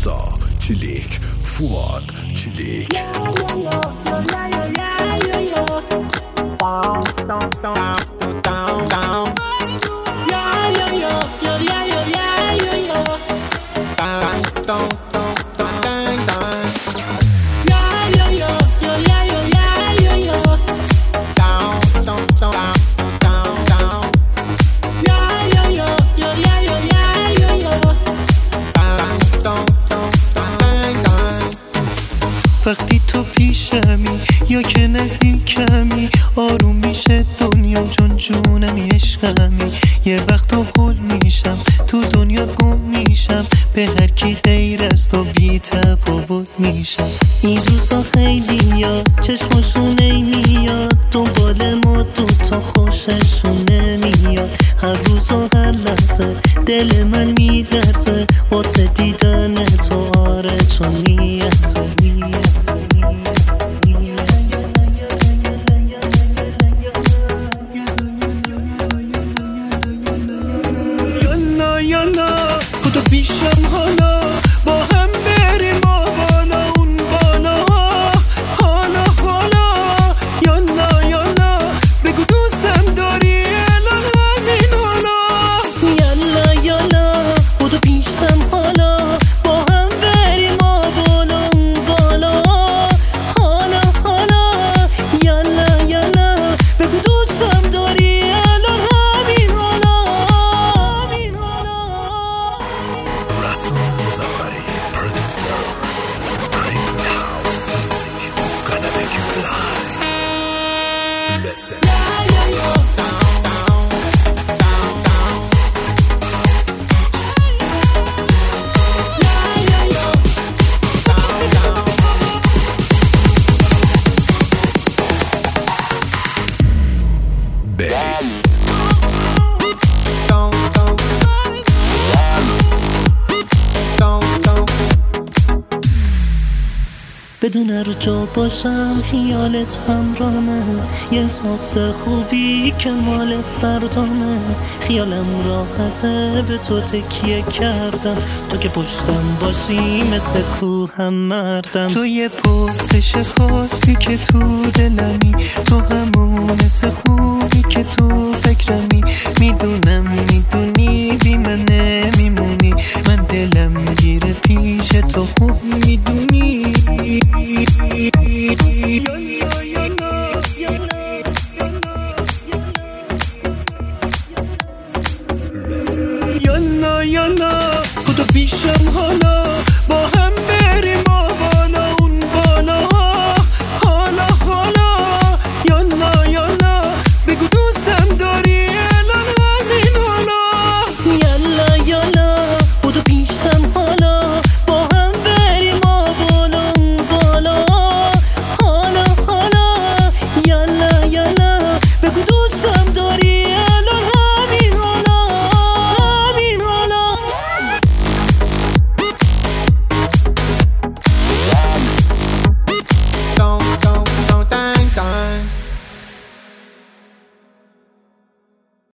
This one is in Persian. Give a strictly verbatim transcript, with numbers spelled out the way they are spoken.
رضا چلیک، فواد چلیک. وقتی تو پیشمی یا که نزدیکمی آروم میشه دنیا، چون جونمی عشقمی. یه وقت تو حل میشم تو دنیات گم میشم، به هر کی غیر از تو بی تفاوت میشم. این روزا خیلی یا چشمشون نمیاد دنبال ما دوتا خوششون نمیاد. هر روز و هر لحظه دل من میلرزه واسه دیدن تو، آره چون میارزه میارزه یالا یالا خدا بیشم حالا با هم بریم ما بالا اون بالا، حالا حالا یالا یالا بگو دوستم داری الان همین حالا. یالا یالا خدا بیشم حالا با هم بریم ما بالا اون بالا، حالا حالا یالا یالا بگو دوستم داری الان همین حالا همین حالا. رسول مظفری پرودوسر، Crazy House Music, gonna make you fly. Listen. Bass. بدون هر جا باشم خیالت همرامه، یه احساس خوبی که مال فردامه. خیالم راحته به تو تکیه کردم، تو که پشتم باشی مثل کوهم مردم. تو یه پرسش خاصی که تو دلمی، تو همون مثل خوبی که تو فکرمی. میدونم میدونی بی من نمیمونی، من دلم گیره پیش تو خوب میدونی. یالا یالا خدا بیشم حالا